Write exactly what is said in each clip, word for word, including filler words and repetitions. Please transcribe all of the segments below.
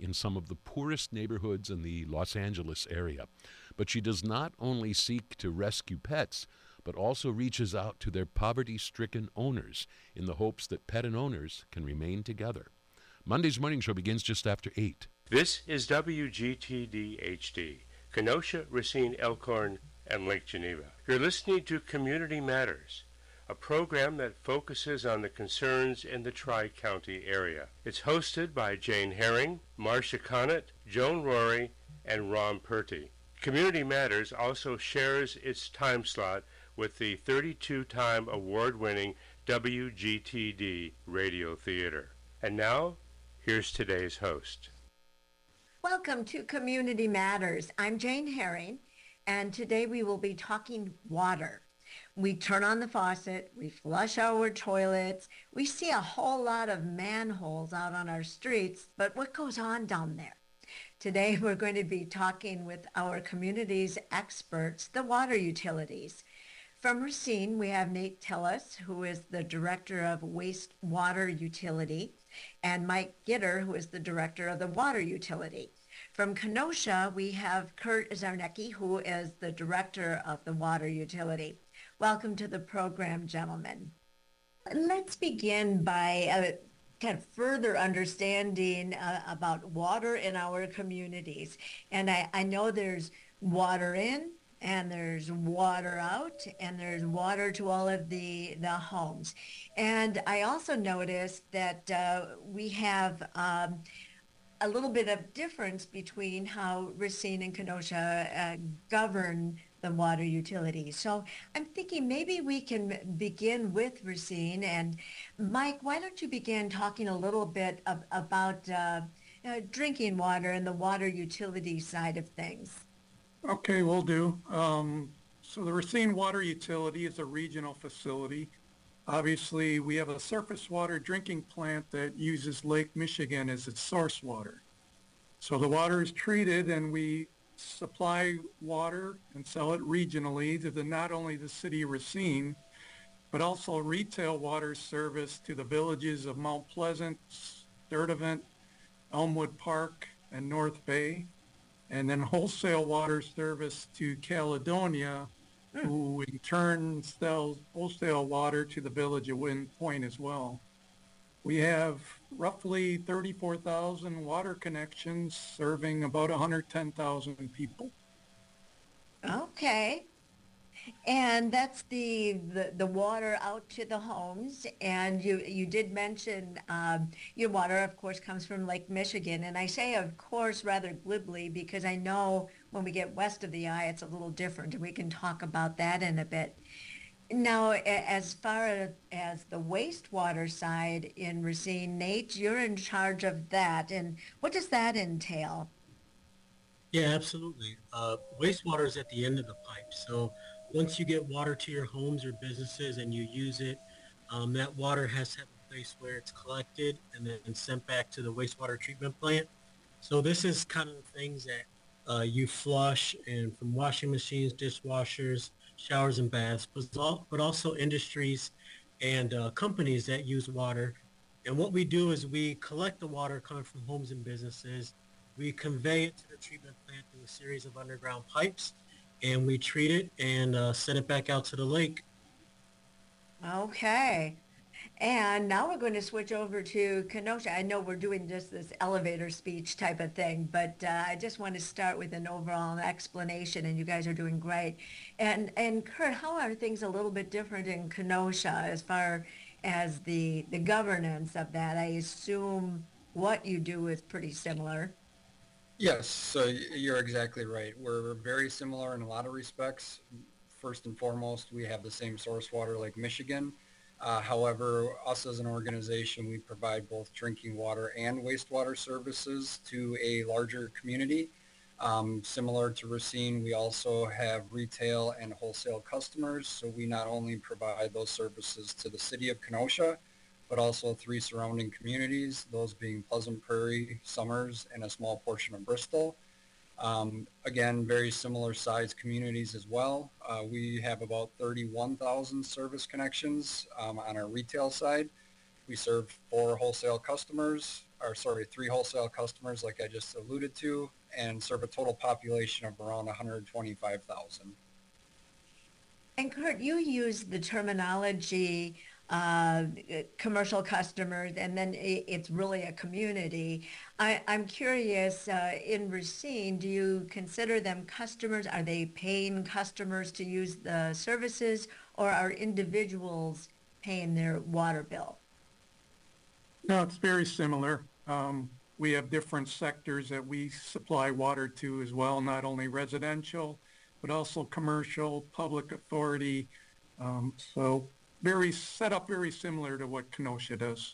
in some of the poorest neighborhoods in the Los Angeles area. But she does not only seek to rescue pets, but also reaches out to their poverty-stricken owners in the hopes that pet and owners can remain together. Monday's morning show begins just after eight. This is W G T D H D, Kenosha, Racine, Elkhorn, and Lake Geneva. You're listening to Community Matters, a program that focuses on the concerns in the Tri-County area. It's hosted by Jane Herring, Marcia Connett, Joan Rory, and Ron Purty. Community Matters also shares its time slot with the thirty-two-time award-winning W G T D Radio Theater. And now, here's today's host. Welcome to Community Matters. I'm Jane Herring, and today we will be talking water. We turn on the faucet, we flush our toilets, we see a whole lot of manholes out on our streets, but what goes on down there? Today we're going to be talking with our community's experts, the water utilities. From Racine, we have Nate Tillis, who is the Director of Wastewater Utility, and Mike Gitter, who is the Director of the Water Utility. From Kenosha, we have Kurt Zarnecki, who is the Director of the Water Utility. Welcome to the program, gentlemen. Let's begin by uh, kind of further understanding uh, about water in our communities. And I, I know there's water in, and there's water out, and there's water to all of the, the homes. And I also noticed that uh, we have um, a little bit of difference between how Racine and Kenosha uh, govern the water utilities. So I'm thinking maybe we can begin with Racine. And Mike, why don't you begin talking a little bit of, about uh, uh, drinking water and the water utility side of things? Okay, will do. Um, so the Racine Water Utility is a regional facility. Obviously, we have a surface water drinking plant that uses Lake Michigan as its source water. So the water is treated, and we supply water and sell it regionally to the, not only the city of Racine, but also retail water service to the villages of Mount Pleasant, Sturtevant, Elmwood Park, and North Bay, and then wholesale water service to Caledonia, who in turn sells wholesale water to the village of Wind Point as well. We have roughly thirty-four thousand water connections serving about one hundred ten thousand people. Okay. And that's the, the, the water out to the homes. And you, you did mention um, your water, of course, comes from Lake Michigan. And I say, of course, rather glibly, because I know when we get west of the eye, it's a little different. And we can talk about that in a bit. Now, as far as the wastewater side in Racine, Nate, you're in charge of that. And what does that entail? Yeah, absolutely. Uh, wastewater is at the end of the pipe. So once you get water to your homes or businesses and you use it, um, that water has to have a place where it's collected and then sent back to the wastewater treatment plant. So this is kind of the things that uh, you flush, and from washing machines, dishwashers, showers and baths, but also industries and uh, companies that use water. And what we do is we collect the water coming from homes and businesses. We convey it to the treatment plant through a series of underground pipes, and we treat it and uh, send it back out to the lake. Okay. And now we're going to switch over to Kenosha. I know we're doing just this elevator speech type of thing, but uh, I just want to start with an overall explanation, and you guys are doing great. And, and Kurt, how are things a little bit different in Kenosha as far as the, the governance of that? I assume what you do is pretty similar. Yes, so you're exactly right. We're very similar in a lot of respects. First and foremost, we have the same source water, Lake Michigan. Uh, however, us as an organization, we provide both drinking water and wastewater services to a larger community. Um, similar to Racine, we also have retail and wholesale customers. So we not only provide those services to the city of Kenosha, but also three surrounding communities, those being Pleasant Prairie, Summers, and a small portion of Bristol. Um, again, very similar size communities as well. Uh, we have about thirty-one thousand service connections um, on our retail side. We serve four wholesale customers, or sorry, three wholesale customers, like I just alluded to, and serve a total population of around one hundred twenty-five thousand. And Kurt, you use the terminology uh, commercial customers, and then it's really a community. I, I'm curious, uh, in Racine, do you consider them customers? Are they paying customers to use the services, or are individuals paying their water bill? No, it's very similar. Um, we have different sectors that we supply water to as well, not only residential, but also commercial, public authority. Um, so very set up very similar to what Kenosha does.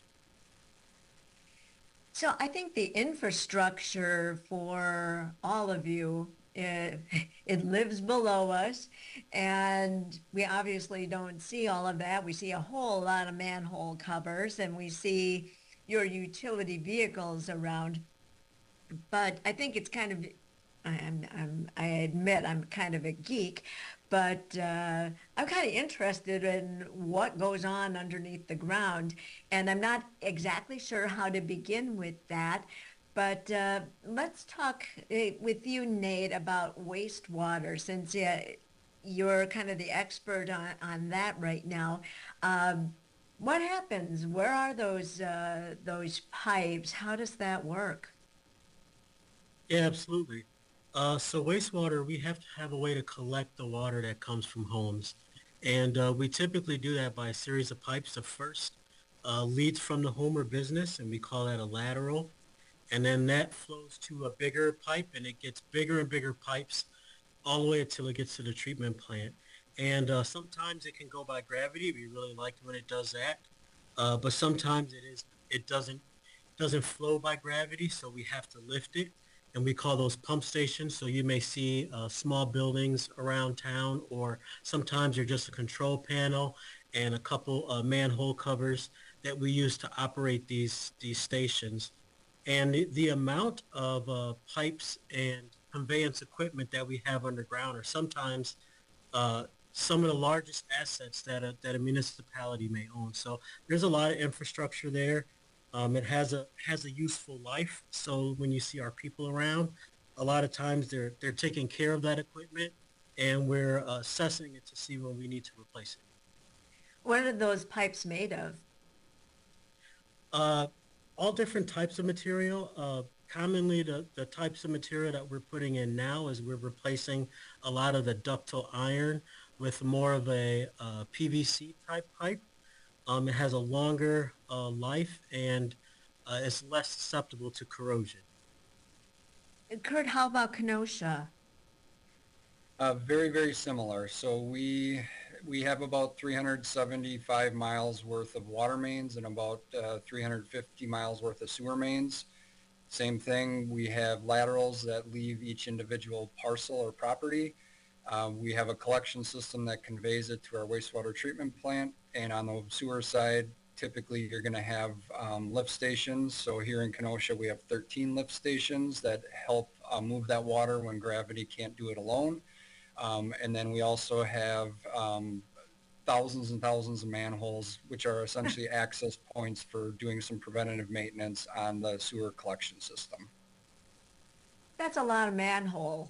So I think the infrastructure for all of you, it, it lives below us, and we obviously don't see all of that. We see a whole lot of manhole covers, and we see your utility vehicles around. But I think it's kind of, I'm, I'm, I admit I'm kind of a geek, but uh, I'm kind of interested in what goes on underneath the ground, and I'm not exactly sure how to begin with that. But uh, let's talk uh, with you, Nate, about wastewater, since uh, you're kind of the expert on, on that right now. Um, what happens? Where are those uh, those pipes? How does that work? Yeah, absolutely. Uh, so wastewater, we have to have a way to collect the water that comes from homes. And uh, we typically do that by a series of pipes. The first uh, leads from the home or business, and we call that a lateral. And then that flows to a bigger pipe, and it gets bigger and bigger pipes all the way until it gets to the treatment plant. And uh, sometimes it can go by gravity. We really like when it does that. Uh, but sometimes it is it doesn't doesn't flow by gravity, so we have to lift it. And we call those pump stations. So you may see uh, small buildings around town, or sometimes they're just a control panel and a couple uh, manhole covers that we use to operate these these stations. And the, the amount of uh, pipes and conveyance equipment that we have underground are sometimes uh, some of the largest assets that a, that a municipality may own. So there's a lot of infrastructure there. Um, it has a has a useful life. So when you see our people around, a lot of times they're they're taking care of that equipment, and we're uh, assessing it to see when we need to replace it. What are those pipes made of? Uh, all different types of material. Uh, commonly, the, the types of material that we're putting in now is we're replacing a lot of the ductile iron with more of a uh, P V C type pipe. Um, it has a longer uh, life, and uh, it's less susceptible to corrosion. Kurt, how about Kenosha? Uh, very, very similar. So we we have about three hundred seventy-five miles worth of water mains and about uh, three hundred fifty miles worth of sewer mains. Same thing, we have laterals that leave each individual parcel or property. Uh, we have a collection system that conveys it to our wastewater treatment plant. And on the sewer side, typically you're going to have um, lift stations. So here in Kenosha, we have thirteen lift stations that help uh, move that water when gravity can't do it alone. Um, and then we also have um, thousands and thousands of manholes, which are essentially access points for doing some preventative maintenance on the sewer collection system. That's a lot of manhole.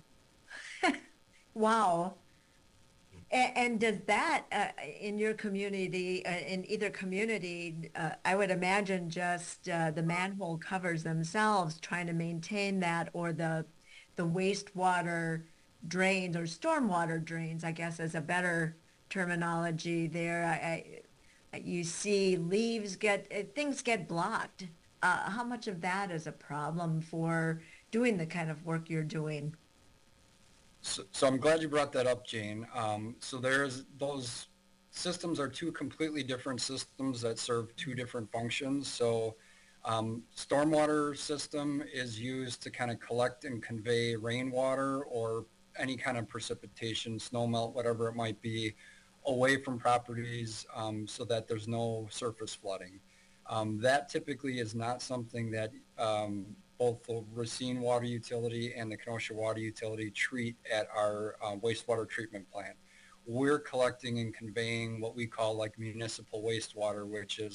Wow. And, and does that, uh, in your community, uh, in either community, uh, I would imagine just uh, the manhole covers themselves trying to maintain that, or the the wastewater drains or stormwater drains, I guess is a better terminology there. I, I, you see leaves get, uh, things get blocked. Uh, how much of that is a problem for doing the kind of work you're doing? So, so I'm glad you brought that up, Jane. Um, so there's those systems are two completely different systems that serve two different functions. So um, stormwater system is used to kind of collect and convey rainwater or any kind of precipitation, snow melt, whatever it might be, away from properties um, so that there's no surface flooding. Um, that typically is not something that um, both the Racine Water Utility and the Kenosha Water Utility treat at our uh, wastewater treatment plant. We're collecting and conveying what we call like municipal wastewater, which is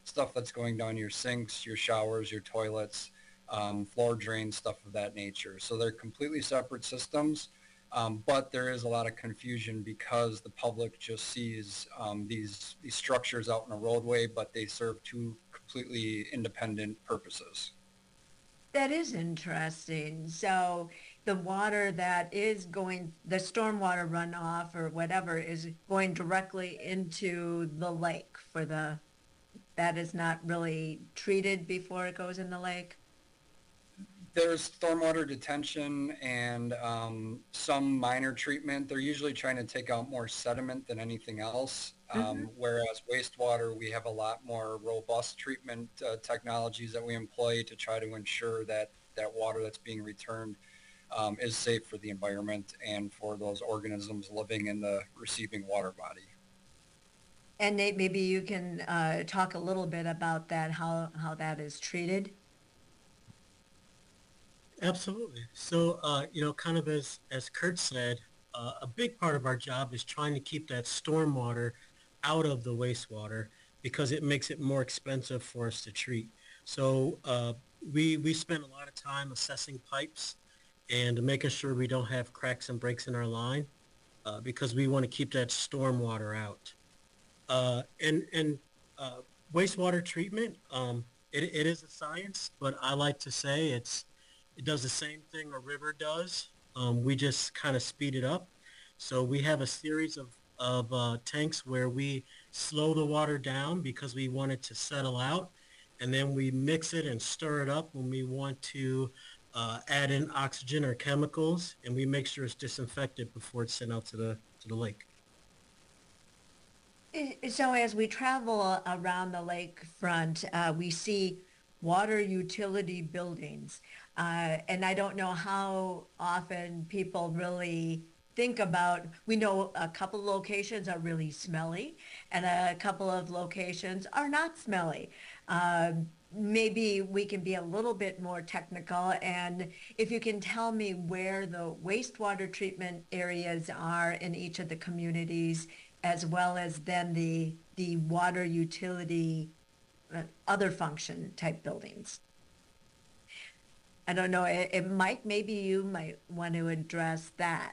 stuff that's going down your sinks, your showers, your toilets, um, floor drains, stuff of that nature. So they're completely separate systems, um, but there is a lot of confusion because the public just sees um, these, these structures out in a roadway, but they serve two completely independent purposes. That is interesting. So the water that is going, the stormwater runoff or whatever is going directly into the lake for the, that is not really treated before it goes in the lake? There's stormwater detention and um, some minor treatment. They're usually trying to take out more sediment than anything else. Um, mm-hmm. Whereas wastewater, we have a lot more robust treatment uh, technologies that we employ to try to ensure that that water that's being returned um, is safe for the environment and for those organisms living in the receiving water body. And Nate, maybe you can uh, talk a little bit about that, how, how that is treated. Absolutely. So, uh, you know, kind of as, as Kurt said, uh, a big part of our job is trying to keep that stormwater out of the wastewater because it makes it more expensive for us to treat. So uh, we, we spend a lot of time assessing pipes and making sure we don't have cracks and breaks in our line uh, because we want to keep that stormwater out. Uh, and and uh, wastewater treatment, um, it, it is a science, but I like to say it's it does the same thing a river does. Um, we just kind of speed it up. So we have a series of, of uh, tanks where we slow the water down because we want it to settle out. And then we mix it and stir it up when we want to uh, add in oxygen or chemicals. And we make sure it's disinfected before it's sent out to the, to the lake. So as we travel around the lakefront, uh, we see water utility buildings. Uh, and I don't know how often people really think about, we know a couple locations are really smelly and a couple of locations are not smelly. Uh, maybe we can be a little bit more technical, and if you can tell me where the wastewater treatment areas are in each of the communities, as well as then the, the water utility uh, other function type buildings. I don't know, it, it, Mike, maybe you might want to address that.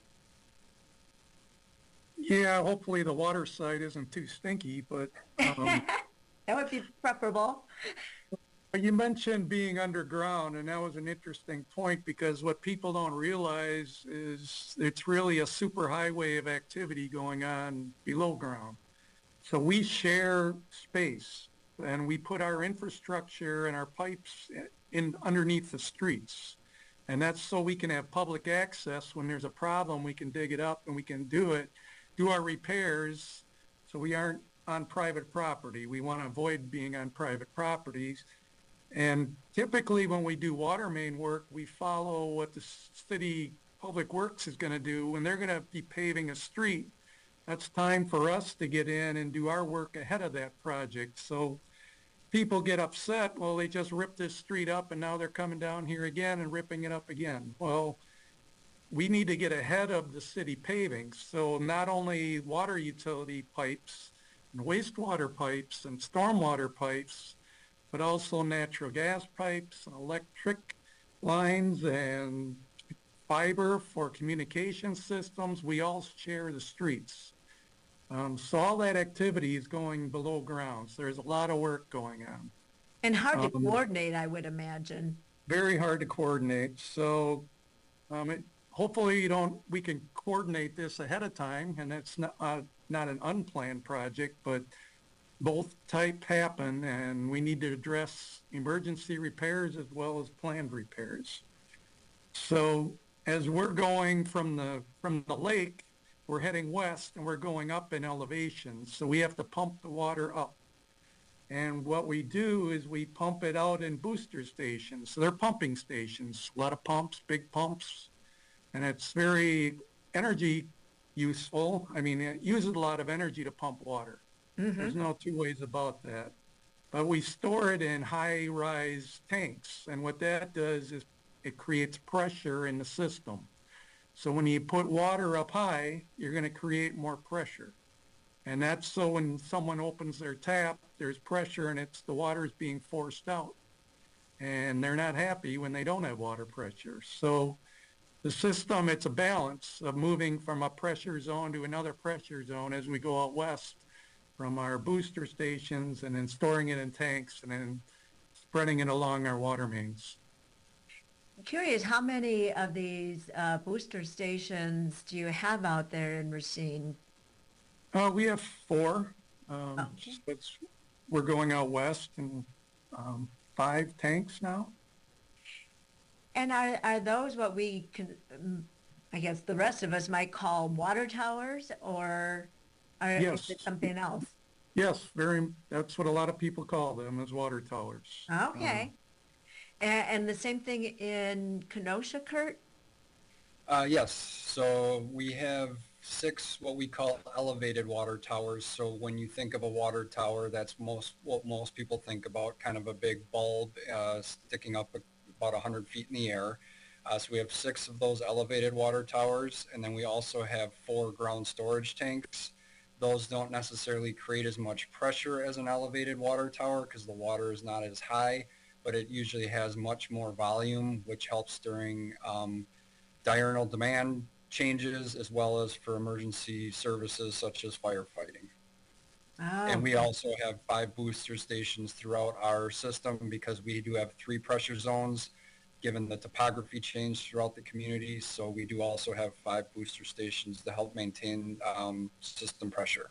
Yeah, hopefully the water side isn't too stinky, but... Um, that would be preferable. You mentioned being underground, and that was an interesting point because what people don't realize is it's really a superhighway of activity going on below ground. So we share space, and we put our infrastructure and our pipes in underneath the streets. And that's so we can have public access. When there's a problem, we can dig it up and we can do it, do our repairs, so we aren't on private property. We want to avoid being on private properties. And typically when we do water main work, we follow what the city public works is going to do. When they're going to be paving a street, that's time for us to get in and do our work ahead of that project. So people get upset, well, they just ripped this street up and now they're coming down here again and ripping it up again. Well, we need to get ahead of the city paving. So not only water utility pipes and wastewater pipes and stormwater pipes, but also natural gas pipes, and electric lines, and fiber for communication systems. We all share the streets. Um, so all that activity is going below ground. So there's a lot of work going on. And hard to um, coordinate, I would imagine. Very hard to coordinate. So um, it, hopefully you don't, we can coordinate this ahead of time, and that's not, uh, not an unplanned project, but both type happen, and we need to address emergency repairs as well as planned repairs. So as we're going from the from the lake, we're heading west and we're going up in elevation. So we have to pump the water up. And what we do is we pump it out in booster stations. So they're pumping stations, a lot of pumps, big pumps, and it's very energy useful. I mean, it uses a lot of energy to pump water. Mm-hmm. There's no two ways about that. But we store it in high-rise tanks, and what that does is it creates pressure in the system. So when you put water up high, you're going to create more pressure. And that's so when someone opens their tap, there's pressure and it's the water is being forced out. And they're not happy when they don't have water pressure. So the system, it's a balance of moving from a pressure zone to another pressure zone as we go out west from our booster stations, and then storing it in tanks and then spreading it along our water mains. Curious, how many of these uh, booster stations do you have out there in Racine? Uh, we have four. Um, Okay. so it's, we're going out west, and um, five tanks now. And are, are those what we can, um, I guess the rest of us might call water towers, or are, Yes. is it something else? Yes, very. That's what a lot of people call them, as water towers. Okay. A- and the same thing in Kenosha, Kurt? Uh, yes, so we have six what we call elevated water towers. So when you think of a water tower, that's most what most people think about, kind of a big bulb uh, sticking up about one hundred feet in the air. Uh, so we have six of those elevated water towers, and then we also have four ground storage tanks. Those don't necessarily create as much pressure as an elevated water tower because the water is not as high, but it usually has much more volume, which helps during um, diurnal demand changes as well as for emergency services such as firefighting. Oh, And we also have five booster stations throughout our system because we do have three pressure zones given the topography change throughout the community. So we do also have five booster stations to help maintain um, system pressure.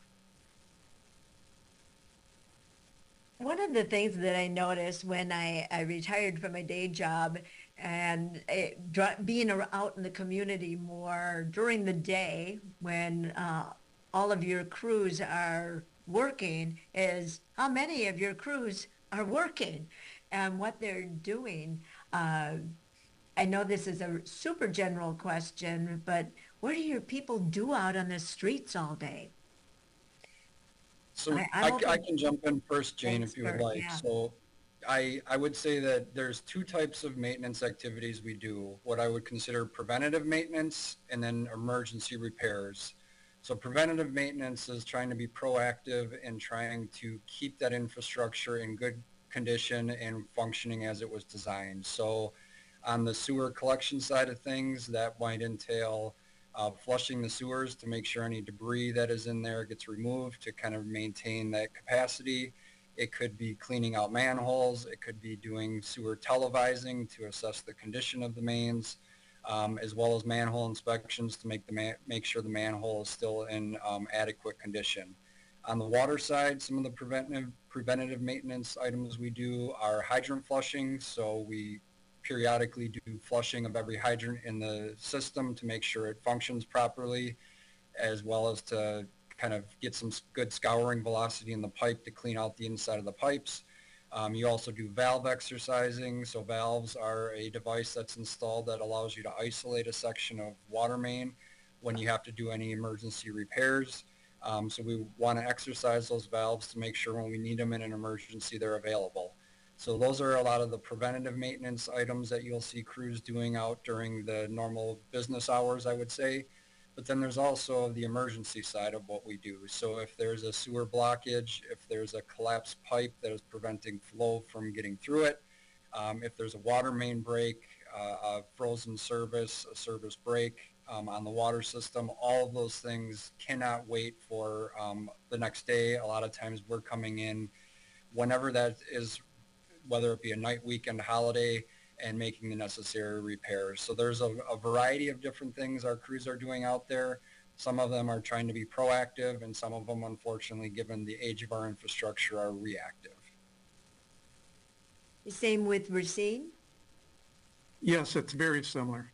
one of the things that I noticed when I, I retired from my day job and it, dri- being ar- out in the community more during the day when uh, all of your crews are working is how many of your crews are working and what they're doing. Uh, I know this is a super general question, but what do your people do out on the streets all day? So I- I, I'm I open- can jump in first, Jane, Thanks, if you would Kurt, like. yeah. So I, I would say that there's two types of maintenance activities we do, what I would consider preventative maintenance and then emergency repairs. So preventative maintenance is trying to be proactive and trying to keep that infrastructure in good condition and functioning as it was designed. So on the sewer collection side of things, that might entail uh, flushing the sewers to make sure any debris that is in there gets removed to kind of maintain that capacity. It could be cleaning out manholes. It could be doing sewer televising to assess the condition of the mains, um, as well as manhole inspections to make the man- make sure the manhole is still in um, adequate condition. On the water side, some of the preventative preventative maintenance items we do are hydrant flushing. So we periodically do flushing of every hydrant in the system to make sure it functions properly, as well as to kind of get some good scouring velocity in the pipe to clean out the inside of the pipes. Um, you also do valve exercising. So valves are a device that's installed that allows you to isolate a section of water main when you have to do any emergency repairs. Um, so we want to exercise those valves to make sure when we need them in an emergency, they're available. So those are a lot of the preventative maintenance items that you'll see crews doing out during the normal business hours, I would say. But then there's also the emergency side of what we do. So if there's a sewer blockage, if there's a collapsed pipe that is preventing flow from getting through it, um, if there's a water main break, uh, a frozen service, a service break um, on the water system, all of those things cannot wait for um, the next day. A lot of times we're coming in whenever that is, whether it be a night, weekend, holiday, and making the necessary repairs. So there's a, a variety of different things our crews are doing out there. Some of them are trying to be proactive, and some of them, unfortunately, given the age of our infrastructure, are reactive. Same with Racine? Yes, it's very similar.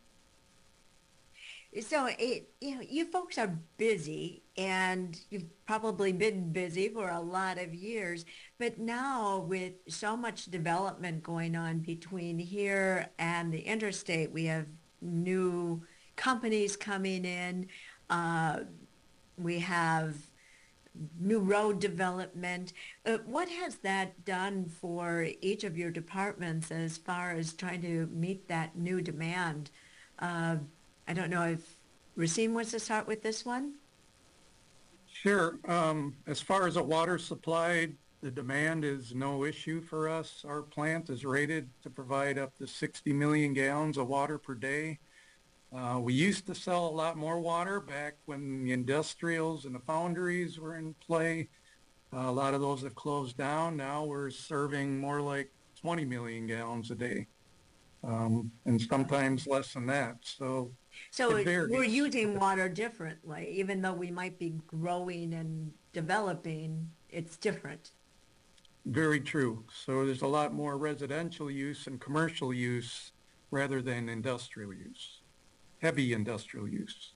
So it, you know, you folks are busy and you've probably been busy for a lot of years, but now with so much development going on between here and the interstate, we have new companies coming in. Uh, we have new road development. Uh, what has that done for each of your departments as far as trying to meet that new demand? Uh, I don't know if Racine wants to start with this one. Sure. Um, as far as a water supply, the demand is no issue for us. Our plant is rated to provide up to sixty million gallons of water per day. Uh, we used to sell a lot more water back when the industrials and the foundries were in play. Uh, a lot of those have closed down. Now we're serving more like twenty million gallons a day, um, and sometimes less than that. So So it it, varies. we're using water differently, even though we might be growing and developing, it's different. Very true. So there's a lot more residential use and commercial use rather than industrial use, heavy industrial use.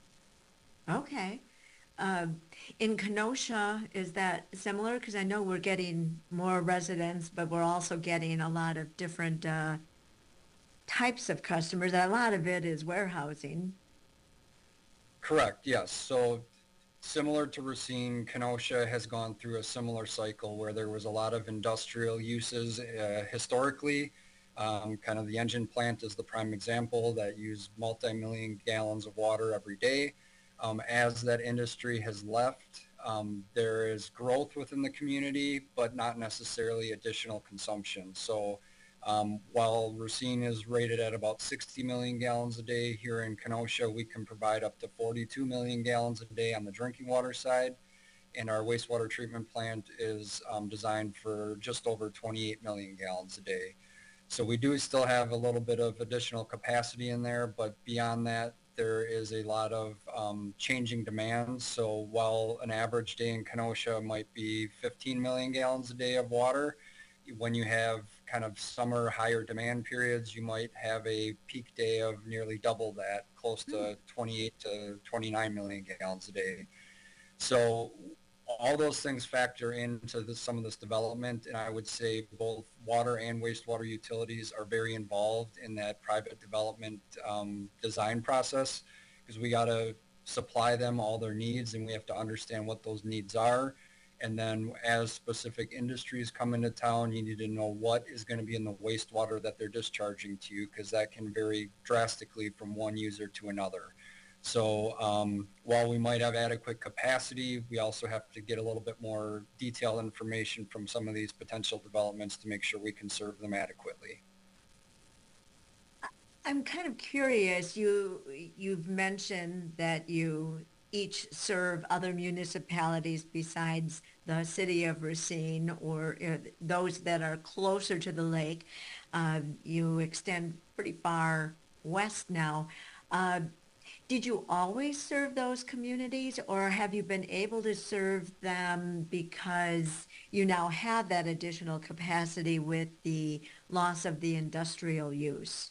Okay. Um, in Kenosha, is that similar? Because I know we're getting more residents, but we're also getting a lot of different uh, types of customers. And a lot of it is warehousing. Correct, yes. So similar to Racine, Kenosha has gone through a similar cycle where there was a lot of industrial uses uh, historically. Um, kind of the engine plant is the prime example that used multi-million gallons of water every day. Um, as that industry has left, um, there is growth within the community, but not necessarily additional consumption. So um, while Racine is rated at about sixty million gallons a day, here in Kenosha, we can provide up to forty-two million gallons a day on the drinking water side. And our wastewater treatment plant is um, designed for just over twenty-eight million gallons a day. So we do still have a little bit of additional capacity in there, but beyond that, there is a lot of um, changing demands. So while an average day in Kenosha might be fifteen million gallons a day of water, when you have kind of summer higher demand periods, you might have a peak day of nearly double that, close to twenty-eight to twenty-nine million gallons a day. So all those things factor into this, some of this development, and I would say both water and wastewater utilities are very involved in that private development um, design process, because we got to supply them all their needs, and we have to understand what those needs are. And then as specific industries come into town, you need to know what is going to be in the wastewater that they're discharging to you, because that can vary drastically from one user to another. So um, while we might have adequate capacity, we also have to get a little bit more detailed information from some of these potential developments to make sure we can serve them adequately. I'm kind of curious, you, you've mentioned that you each serve other municipalities besides the city of Racine, or uh, those that are closer to the lake. Uh, you extend pretty far west now. Uh, Did you always serve those communities, or have you been able to serve them because you now have that additional capacity with the loss of the industrial use?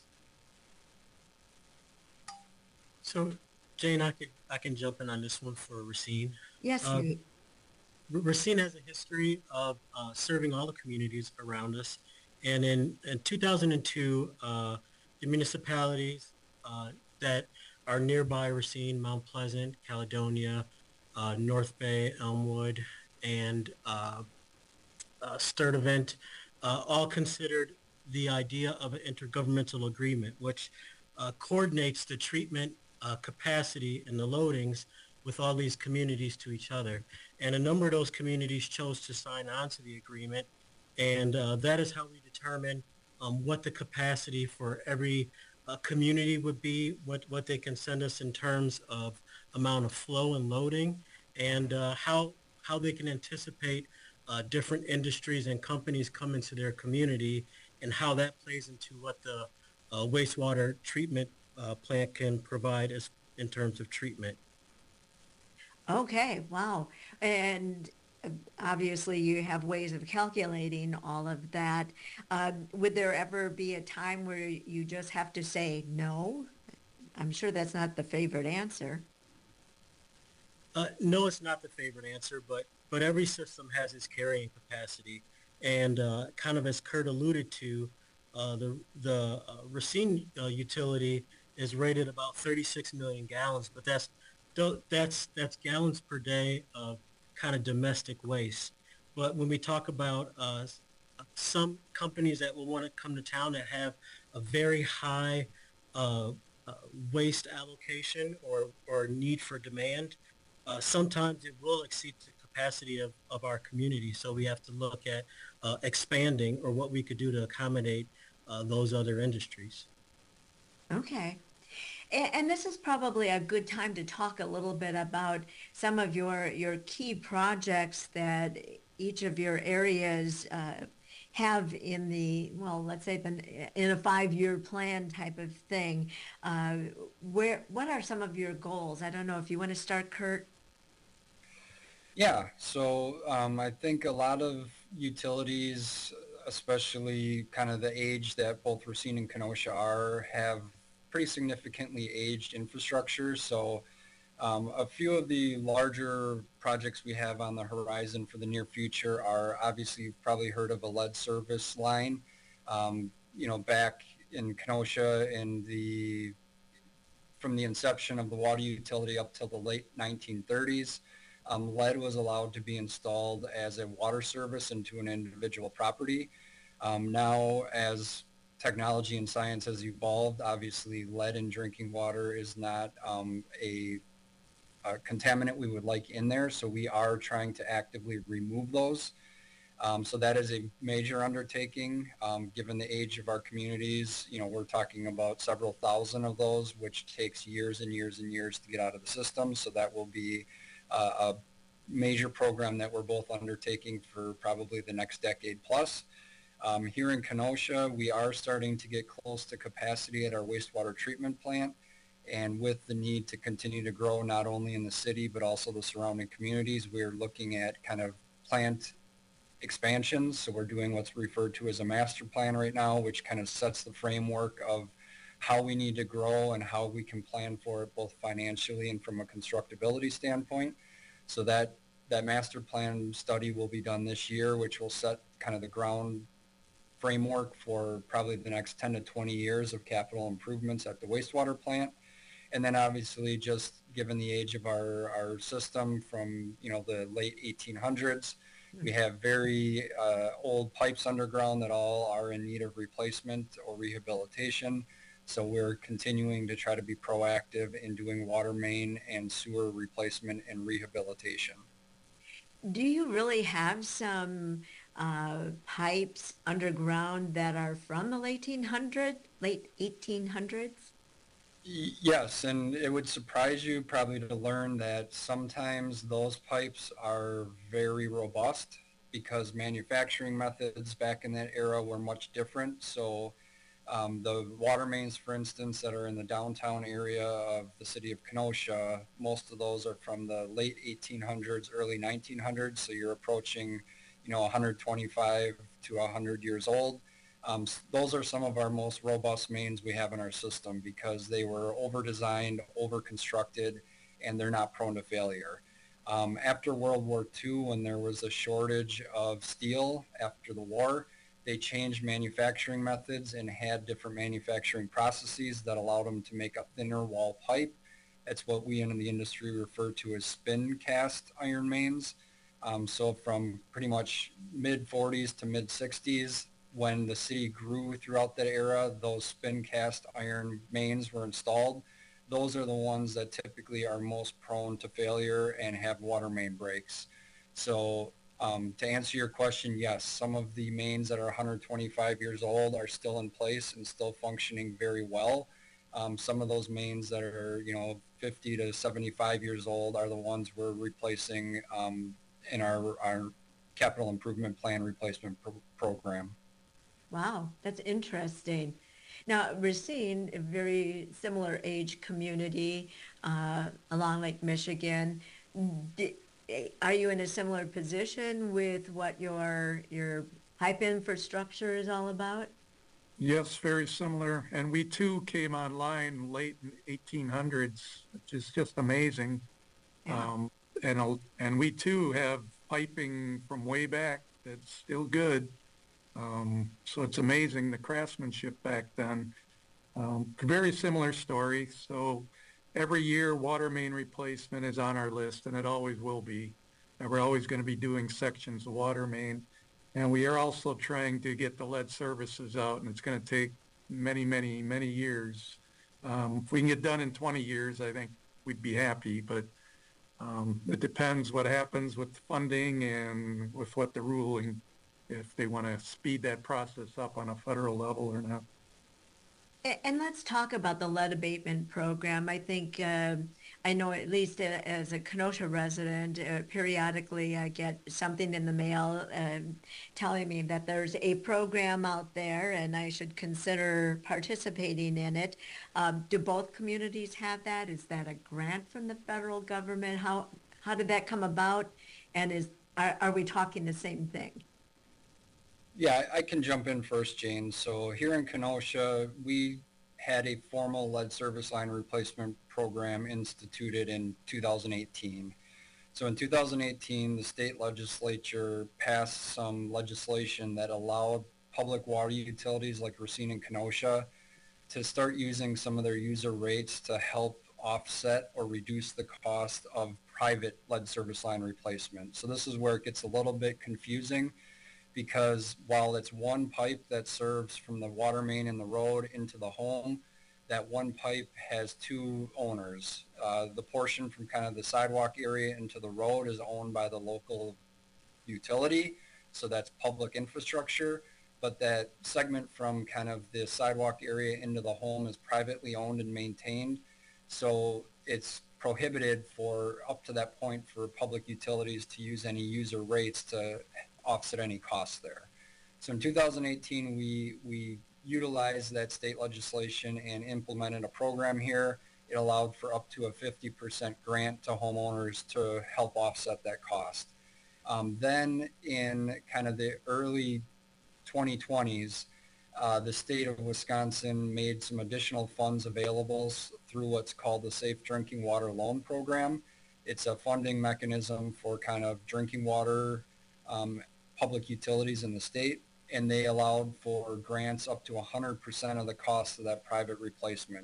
So, Jane, I could I can jump in on this one for Racine. Yes, Uh, you. R- Racine has a history of uh, serving all the communities around us, and in, in two thousand two, uh, the municipalities uh, that are nearby Racine, Mount Pleasant, Caledonia, uh, North Bay, Elmwood, and uh, uh, Sturtevant, uh, all considered the idea of an intergovernmental agreement, which uh, coordinates the treatment uh, capacity and the loadings with all these communities to each other. And a number of those communities chose to sign on to the agreement, and uh, that is how we determine um, what the capacity for every uh, community would be, what, what they can send us in terms of amount of flow and loading, and uh, how, how they can anticipate uh, different industries and companies come into their community, and how that plays into what the uh, wastewater treatment uh, plant can provide as in terms of treatment. Okay, wow. And uh, obviously you have ways of calculating all of that. Uh, would there ever be a time where you just have to say no? I'm sure that's not the favorite answer. Uh, no, it's not the favorite answer, but, but every system has its carrying capacity. And uh, kind of as Kurt alluded to, uh, the, the uh, Racine uh, utility is rated about thirty-six million gallons, but that's That's that's gallons per day of kind of domestic waste. But when we talk about uh, some companies that will want to come to town that have a very high uh, uh, waste allocation or, or need for demand, uh, sometimes it will exceed the capacity of, of our community. So we have to look at uh, expanding or what we could do to accommodate uh, those other industries. Okay. A- And this is probably a good time to talk a little bit about some of your, your key projects that each of your areas uh, have in the, well, let's say the, in a five-year plan type of thing. Uh, where, what are some of your goals? I don't know if you want to start, Kurt. Yeah, so um, I think a lot of utilities, especially kind of the age that both Racine and Kenosha are, have pretty significantly aged infrastructure. So um, a few of the larger projects we have on the horizon for the near future are, obviously you've probably heard of a lead service line. Um, you know, back in Kenosha in the from the inception of the water utility up till the late nineteen thirties. Um, lead was allowed to be installed as a water service into an individual property. Um, now, as technology and science has evolved, obviously lead in drinking water is not um, a, a contaminant we would like in there, so we are trying to actively remove those. Um, so that is a major undertaking. Um, given the age of our communities, you know, we're talking about several thousand of those, which takes years and years and years to get out of the system. So that will be uh, a major program that we're both undertaking for probably the next decade plus. Um, here in Kenosha, we are starting to get close to capacity at our wastewater treatment plant. And with the need to continue to grow not only in the city, but also the surrounding communities, we're looking at kind of plant expansions. So we're doing what's referred to as a master plan right now, which kind of sets the framework of how we need to grow and how we can plan for it both financially and from a constructability standpoint. So that that master plan study will be done this year, which will set kind of the ground framework for probably the next ten to twenty years of capital improvements at the wastewater plant. And then obviously just given the age of our, our system from, you know, the late eighteen hundreds, we have very uh, old pipes underground that all are in need of replacement or rehabilitation. So we're continuing to try to be proactive in doing water main and sewer replacement and rehabilitation. Do you really have some uh, pipes underground that are from the late eighteen hundreds, late eighteen hundreds? Y- Yes, and it would surprise you probably to learn that sometimes those pipes are very robust because manufacturing methods back in that era were much different. So um, the water mains, for instance, that are in the downtown area of the city of Kenosha, most of those are from the late eighteen hundreds, early nineteen hundreds. So you're approaching, you know, one hundred twenty-five to one hundred years old. Um, those are some of our most robust mains we have in our system because they were over-designed, over-constructed, and they're not prone to failure. Um, after World War Two, when there was a shortage of steel after the war, they changed manufacturing methods and had different manufacturing processes that allowed them to make a thinner wall pipe. That's what we in the industry refer to as spin cast iron mains. Um, so from pretty much mid forties to mid sixties, when the city grew throughout that era, those spin cast iron mains were installed. Those are the ones that typically are most prone to failure and have water main breaks. So um, to answer your question, yes, some of the mains that are one hundred twenty-five years old are still in place and still functioning very well. Um, some of those mains that are, you know, fifty to seventy-five years old are the ones we're replacing um, in our, our capital improvement plan replacement pro- program. Wow, that's interesting. Now, Racine, a very similar age community uh, along Lake Michigan. D- Are you in a similar position with what your your pipe infrastructure is all about? Yes, very similar. And we too came online late in eighteen hundreds, which is just amazing. Yeah. Um, and, a- and we too have piping from way back that's still good. Um, so it's amazing the craftsmanship back then. Um, very similar story. So every year water main replacement is on our list, and it always will be. And we're always going to be doing sections of water main. And we are also trying to get the lead services out, and it's going to take many, many, many years. Um, if we can get done in twenty years, I think we'd be happy. But Um, it depends what happens with funding and with what the ruling, if they want to speed that process up on a federal level or not. And let's talk about the lead abatement program. I think uh, I know at least uh, as a Kenosha resident, uh, periodically I get something in the mail uh, telling me that there's a program out there and I should consider participating in it. Um, do both communities have that? Is that a grant from the federal government? How how did that come about? And is are, are we talking the same thing? Yeah, I can jump in first, Jane. So here in Kenosha, we had a formal lead service line replacement program instituted in two thousand eighteen. So in two thousand eighteen, the state legislature passed some legislation that allowed public water utilities like Racine and Kenosha to start using some of their user rates to help offset or reduce the cost of private lead service line replacement. So this is where it gets a little bit confusing, because while it's one pipe that serves from the water main in the road into the home, that one pipe has two owners. Uh, the portion from kind of the sidewalk area into the road is owned by the local utility, so that's public infrastructure, but that segment from kind of the sidewalk area into the home is privately owned and maintained. So it's prohibited for up to that point for public utilities to use any user rates to offset any costs there. So in two thousand eighteen, we, we utilized that state legislation and implemented a program here. It allowed for up to a fifty percent grant to homeowners to help offset that cost. Um, then in kind of the early twenty twenties, uh, the state of Wisconsin made some additional funds available through what's called the Safe Drinking Water Loan Program. It's a funding mechanism for kind of drinking water um, public utilities in the state, and they allowed for grants up to one hundred percent of the cost of that private replacement.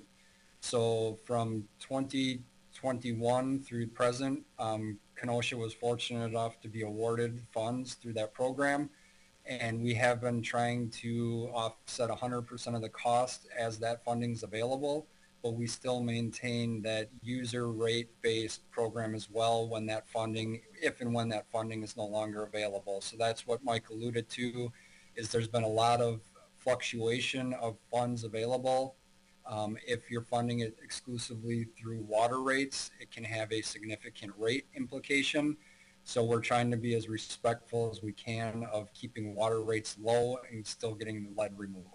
So from twenty twenty-one through present, um, Kenosha was fortunate enough to be awarded funds through that program, and we have been trying to offset one hundred percent of the cost as that funding is available, but we still maintain that user rate-based program as well when that funding, if and when that funding is no longer available. So that's what Mike alluded to, is there's been a lot of fluctuation of funds available. Um, if you're funding it exclusively through water rates, it can have a significant rate implication. So we're trying to be as respectful as we can of keeping water rates low and still getting the lead removed.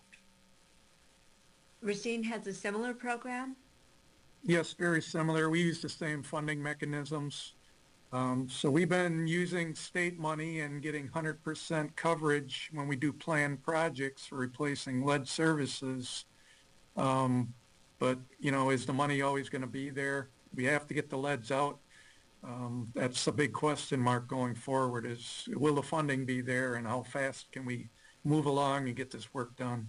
Racine has a similar program? Yes, very similar. We use the same funding mechanisms. Um, so we've been using state money and getting one hundred percent coverage when we do planned projects for replacing lead services. Um, but, you know, is the money always going to be there? We have to get the leads out. Um, that's a big question mark going forward, is will the funding be there, and how fast can we move along and get this work done?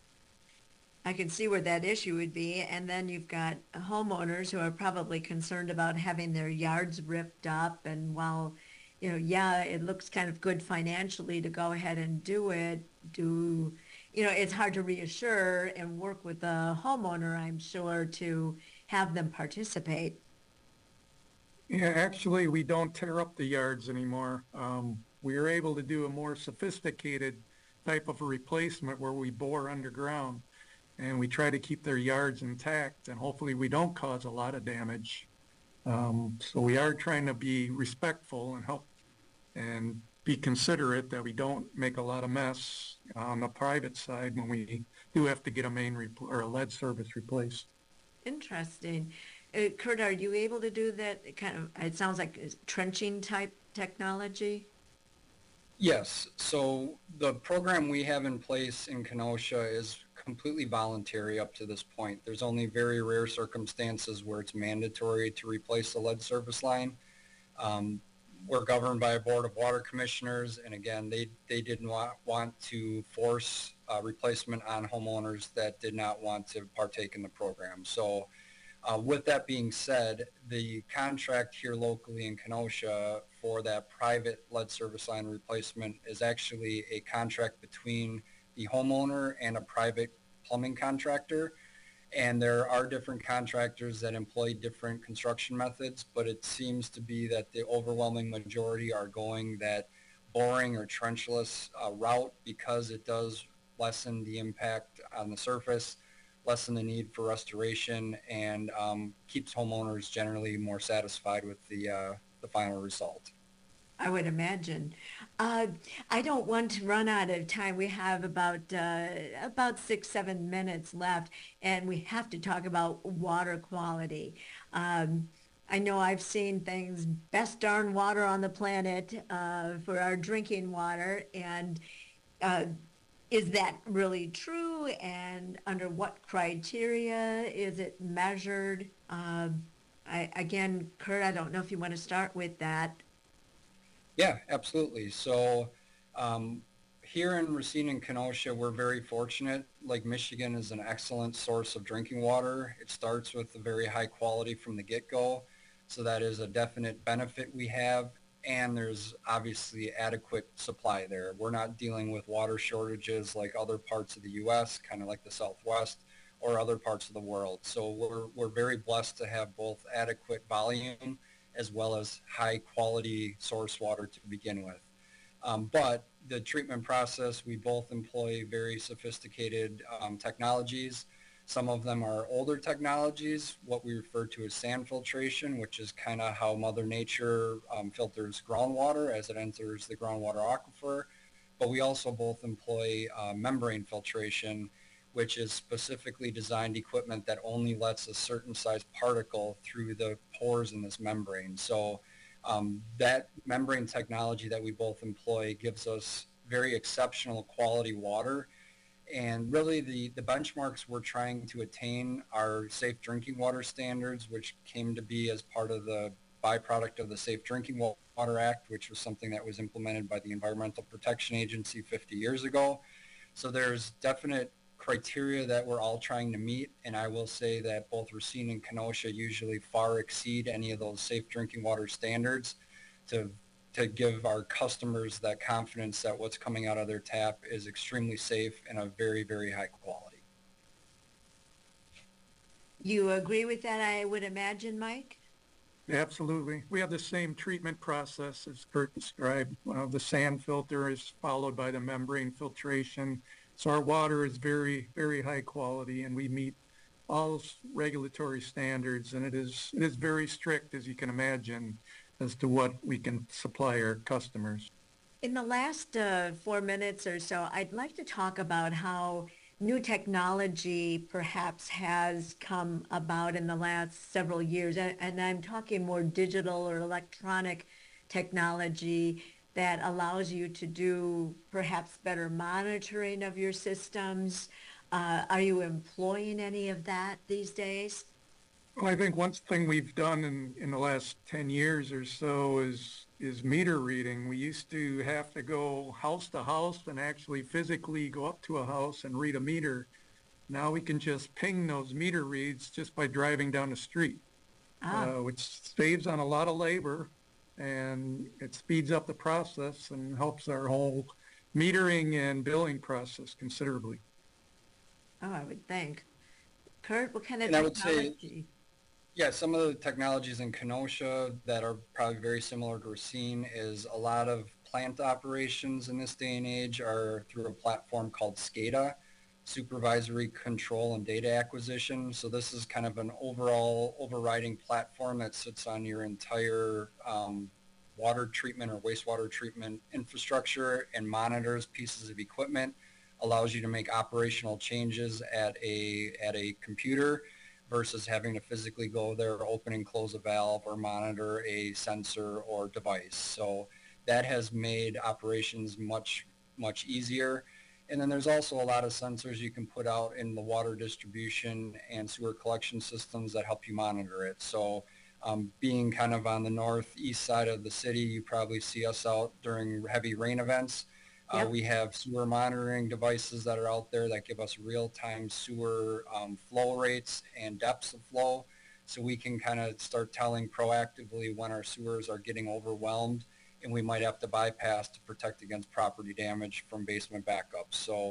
I can see where that issue would be. And then you've got homeowners who are probably concerned about having their yards ripped up. And while, you know, yeah, it looks kind of good financially to go ahead and do it, do, you know, it's hard to reassure and work with the homeowner, I'm sure, to have them participate. Yeah, actually, we don't tear up the yards anymore. Um, we are able to do a more sophisticated type of a replacement where we bore underground, and we try to keep their yards intact, and hopefully we don't cause a lot of damage. Um, so we are trying to be respectful and help and be considerate that we don't make a lot of mess on the private side when we do have to get a main repl- or a lead service replaced. Interesting. Uh, Kurt, are you able to do that kind of, it sounds like trenching type technology? Yes. So the program we have in place in Kenosha is completely voluntary up to this point. There's only very rare circumstances where it's mandatory to replace the lead service line. Um, we're governed by a board of water commissioners, and again, they, they didn't want, want to force uh, replacement on homeowners that did not want to partake in the program. So uh, with that being said, the contract here locally in Kenosha for that private lead service line replacement is actually a contract between the homeowner and a private plumbing contractor. And there are different contractors that employ different construction methods, but it seems to be that the overwhelming majority are going that boring or trenchless uh, route because it does lessen the impact on the surface, lessen the need for restoration, and um, keeps homeowners generally more satisfied with the, uh, the final result. I would imagine. Uh, I don't want to run out of time. We have about uh, about six, seven minutes left, and we have to talk about water quality. Um, I know I've seen things, best darn water on the planet uh, for our drinking water, and uh, is that really true? And under what criteria is it measured? Uh, I, again, Kurt, I don't know if you want to start with that. Yeah, absolutely. So um, here in Racine and Kenosha, we're very fortunate. Lake Michigan is an excellent source of drinking water. It starts with a very high quality from the get-go. So that is a definite benefit we have. And there's obviously adequate supply there. We're not dealing with water shortages like other parts of the U S, kind of like the Southwest or other parts of the world. So we're, we're very blessed to have both adequate volume as well as high quality source water to begin with. Um, but the treatment process, we both employ very sophisticated um, technologies. Some of them are older technologies, what we refer to as sand filtration, which is kind of how Mother Nature um, filters groundwater as it enters the groundwater aquifer. But we also both employ uh, membrane filtration, which is specifically designed equipment that only lets a certain size particle through the pores in this membrane. So um, that membrane technology that we both employ gives us very exceptional quality water. And really the, the benchmarks we're trying to attain are safe drinking water standards, which came to be as part of the byproduct of the Safe Drinking Water Act, which was something that was implemented by the Environmental Protection Agency fifty years ago. So there's definite criteria that we're all trying to meet, and I will say that both Racine and Kenosha usually far exceed any of those safe drinking water standards to to give our customers that confidence that what's coming out of their tap is extremely safe and of very, very high quality. You agree with that, I would imagine, Mike? Absolutely. We have the same treatment process as Kurt described. Uh, the sand filter is followed by the membrane filtration. So our water is very, very high quality, and we meet all regulatory standards, and it is it is very strict, as you can imagine, as to what we can supply our customers. In the last uh, four minutes or so, I'd like to talk about how new technology perhaps has come about in the last several years, and, and I'm talking more digital or electronic technology that allows you to do perhaps better monitoring of your systems. Uh, are you employing any of that these days? Well, I think one thing we've done in, in the last ten years or so is is meter reading. We used to have to go house to house and actually physically go up to a house and read a meter. Now we can just ping those meter reads just by driving down the street, ah. uh, which saves on a lot of labor, and it speeds up the process and helps our whole metering and billing process considerably. Oh, I would think. Kurt, what kind of and technology? I would say, yeah, some of the technologies in Kenosha that are probably very similar to Racine is a lot of plant operations in this day and age are through a platform called SCADA, Supervisory Control and Data Acquisition. So this is kind of an overall overriding platform that sits on your entire um, water treatment or wastewater treatment infrastructure and monitors pieces of equipment, allows you to make operational changes at a at a computer versus having to physically go there, open and close a valve, or monitor a sensor or device. So that has made operations much, much easier. And then there's also a lot of sensors you can put out in the water distribution and sewer collection systems that help you monitor it. So um, being kind of on the northeast side of the city, you probably see us out during heavy rain events. Yep. Uh, we have sewer monitoring devices that are out there that give us real-time sewer um, flow rates and depths of flow. So we can kind of start telling proactively when our sewers are getting overwhelmed and we might have to bypass to protect against property damage from basement backups. So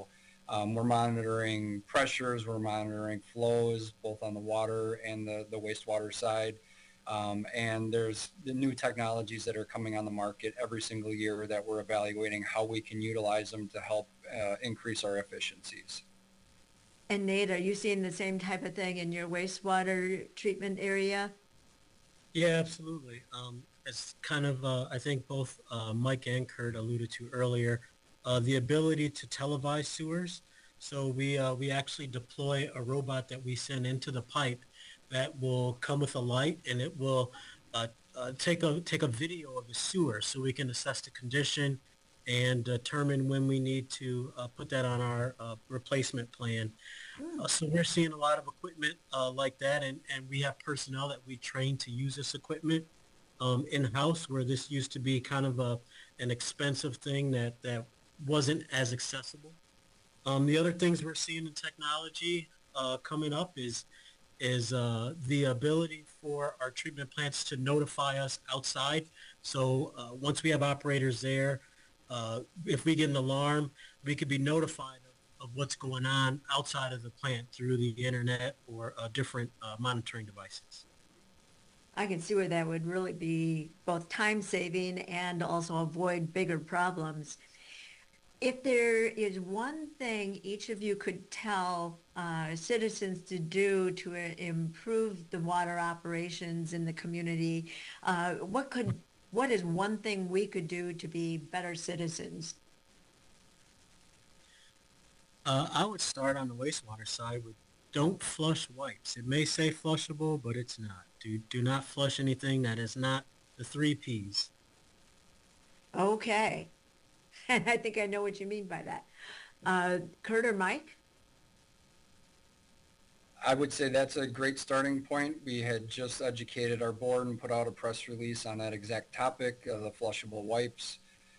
Um, we're monitoring pressures, we're monitoring flows, both on the water and the, the wastewater side. Um, and there's the new technologies that are coming on the market every single year that we're evaluating how we can utilize them to help uh, increase our efficiencies. And Nate, are you seeing the same type of thing in your wastewater treatment area? Yeah, absolutely. Um, it's kind of, uh, I think both uh, Mike and Kurt alluded to earlier, uh, the ability to televise sewers. So we uh, we actually deploy a robot that we send into the pipe that will come with a light, and it will uh, uh, take a take a video of the sewer so we can assess the condition and determine when we need to uh, put that on our uh, replacement plan. Uh, so we're seeing a lot of equipment uh, like that, and, and we have personnel that we train to use this equipment um, in-house, where this used to be kind of a an expensive thing that, that wasn't as accessible. Um, the other things we're seeing in technology uh, coming up is is uh, the ability for our treatment plants to notify us outside. So uh, once we have operators there, uh, if we get an alarm, we could be notified of, of what's going on outside of the plant through the internet or uh, different uh, monitoring devices. I can see where that would really be both time-saving and also avoid bigger problems. If there is one thing each of you could tell uh, citizens to do to uh, improve the water operations in the community, uh, what could what is one thing we could do to be better citizens? Uh, I would start on the wastewater side with don't flush wipes. It may say flushable, but it's not. Do, do not flush anything that is not the three Ps. Okay. And I think I know what you mean by that. Uh, Kurt or Mike? I would say that's a great starting point. We had just educated our board and put out a press release on that exact topic, uh, the flushable wipes.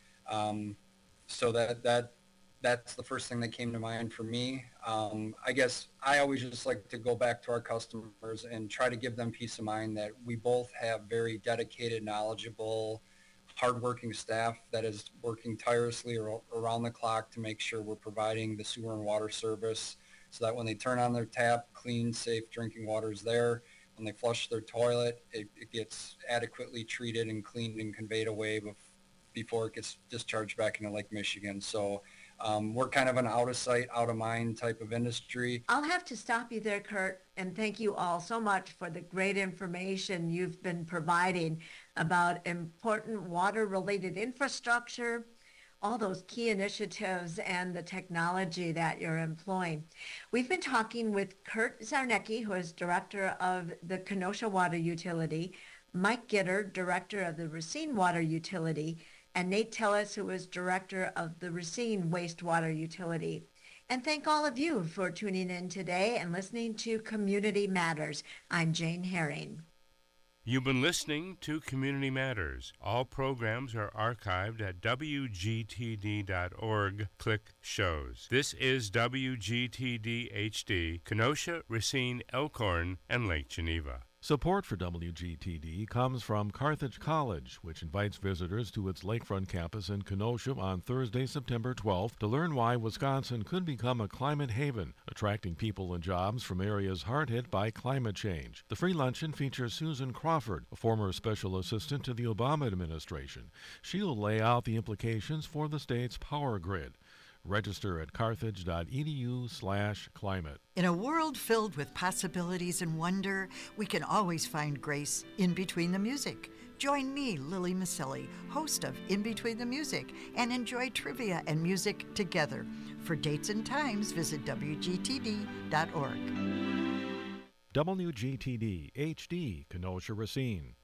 Um, so that that that's the first thing that came to mind for me. Um, I guess I always just like to go back to our customers and try to give them peace of mind that we both have very dedicated, knowledgeable, hardworking staff that is working tirelessly around the clock to make sure we're providing the sewer and water service so that when they turn on their tap, clean, safe drinking water is there. When they flush their toilet, it, it gets adequately treated and cleaned and conveyed away bef- before it gets discharged back into Lake Michigan. So um, we're kind of an out of sight, out of mind type of industry. I'll have to stop you there, Kurt, and thank you all so much for the great information you've been providing about important water-related infrastructure, all those key initiatives, and the technology that you're employing. We've been talking with Kurt Zarnecki, who is Director of the Kenosha Water Utility, Mike Gitter, Director of the Racine Water Utility, and Nate Tillis, who is Director of the Racine Wastewater Utility. And thank all of you for tuning in today and listening to Community Matters. I'm Jane Herring. You've been listening to Community Matters. All programs are archived at W G T D dot org. Click Shows. This is W G T D H D, Kenosha, Racine, Elkhorn, and Lake Geneva. Support for W G T D comes from Carthage College, which invites visitors to its lakefront campus in Kenosha on Thursday, September twelfth, to learn why Wisconsin could become a climate haven, attracting people and jobs from areas hard hit by climate change. The free luncheon features Susan Crawford, a former special assistant to the Obama administration. She'll lay out the implications for the state's power grid. Register at carthage.edu slash climate. In a world filled with possibilities and wonder, we can always find grace in between the music. Join me, Lily Maselli, host of In Between the Music, and enjoy trivia and music together. For dates and times, visit W G T D dot org. W G T D H D, Kenosha, Racine.